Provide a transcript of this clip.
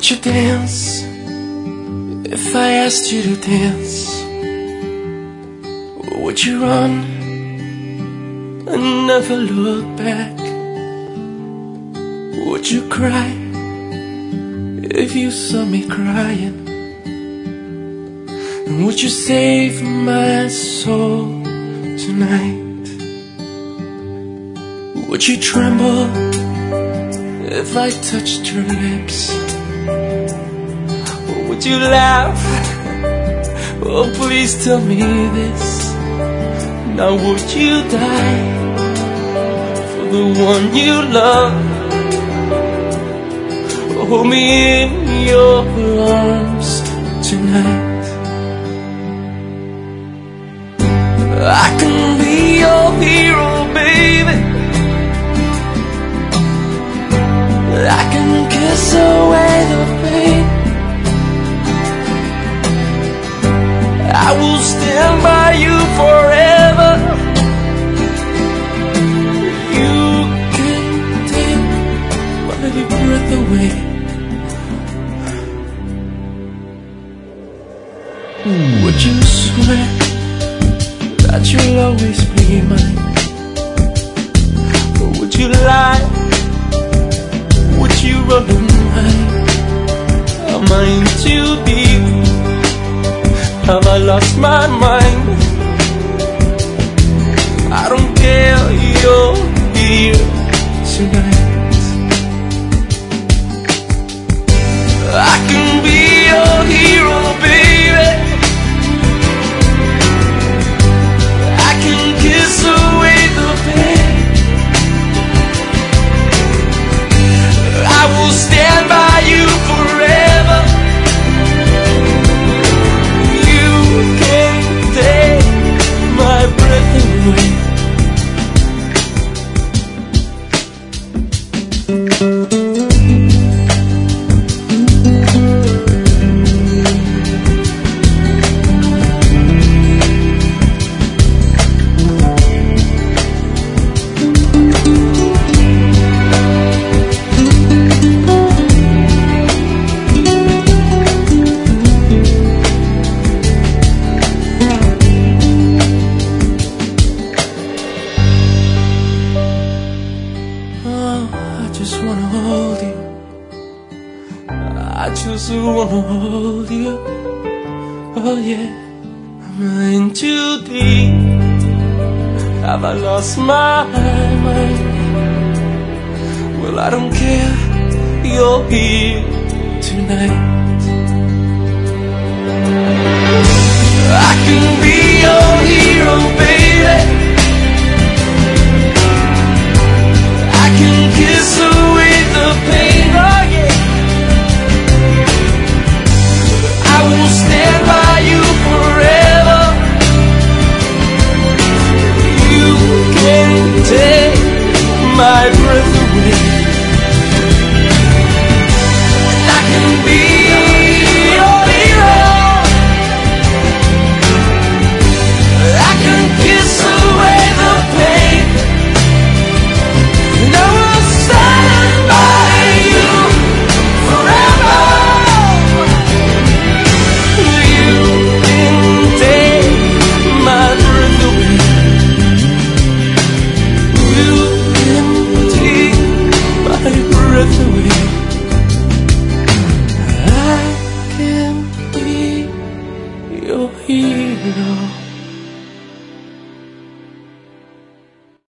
Would you dance if I asked you to dance? Or would you run and never look back? Would you cry if you saw me crying? And would you save my soul tonight? Would you tremble if I touched your lips? Or would you laugh? Oh, please tell me this. Now would you die for the one you love? Hold me in your arms tonight. I can be your hero, baby. I can kiss away the pain. I will stand by you forever. You can take my breath away. Would you swear that you'll always be mine? Or would you lie? Would you run and hide? Am I in too deep? Have I lost my mind? I don't care, you're here tonight. I can be your hero, baby. I can kiss away the pain. I will stand by you forever. You can't take my breath away. I just wanna hold you. I just wanna hold you. Oh yeah. Am I in too deep? Have I lost my mind? Well, I don't care. You're here tonight. I can be your hero, baby. Kiss away the pain, oh yeah. I will stand by you forever. You can't take my breath away. And I can be your hero. I can kiss away the pain. And I will stand by you forever. You can take my breath away. You can take my breath away. I can be your hero.